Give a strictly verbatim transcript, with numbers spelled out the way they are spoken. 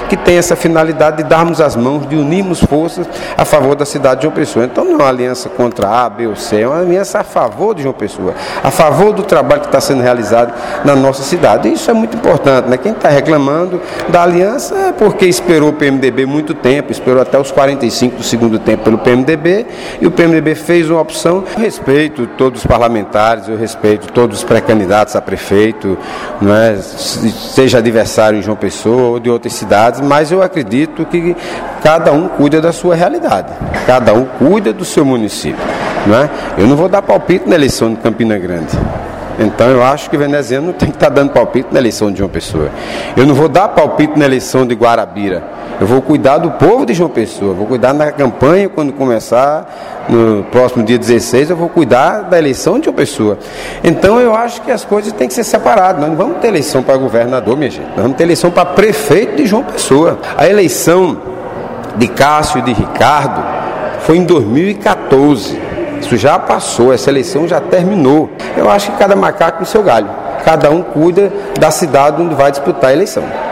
que tem essa finalidade de darmos as mãos, de unirmos forças a favor da cidade de João Pessoa. Então não é uma aliança contra A, B ou C, é uma aliança a favor de João Pessoa, a favor do trabalho que está sendo realizado na nossa cidade. E isso é muito importante, né? Quem está reclamando da aliança é porque esperou o P M D B muito tempo, esperou até os quarenta e cinco do segundo tempo pelo P M D B, e o P M D B fez uma opção. Eu respeito todos os parlamentares, eu respeito todos os pré-candidatos a prefeito, não é? Seja adversário em João Pessoa ou de outras cidades, mas eu acredito que cada um cuida da sua realidade, cada um cuida do seu município, não é? Eu não vou dar palpite na eleição de Campina Grande. Então eu acho que o veneziano tem que estar dando palpite na eleição de João Pessoa. Eu não vou dar palpite na eleição de Guarabira. Eu vou cuidar do povo de João Pessoa. Vou cuidar na campanha, quando começar, no próximo dia dezesseis, eu vou cuidar da eleição de João Pessoa. Então eu acho que as coisas têm que ser separadas. Nós não vamos ter eleição para governador, minha gente. Nós vamos ter eleição para prefeito de João Pessoa. A eleição de Cássio e de Ricardo foi em dois mil e quatorze. Isso já passou, essa eleição já terminou. Eu acho que cada macaco no seu galho. Cada um cuida da cidade onde vai disputar a eleição.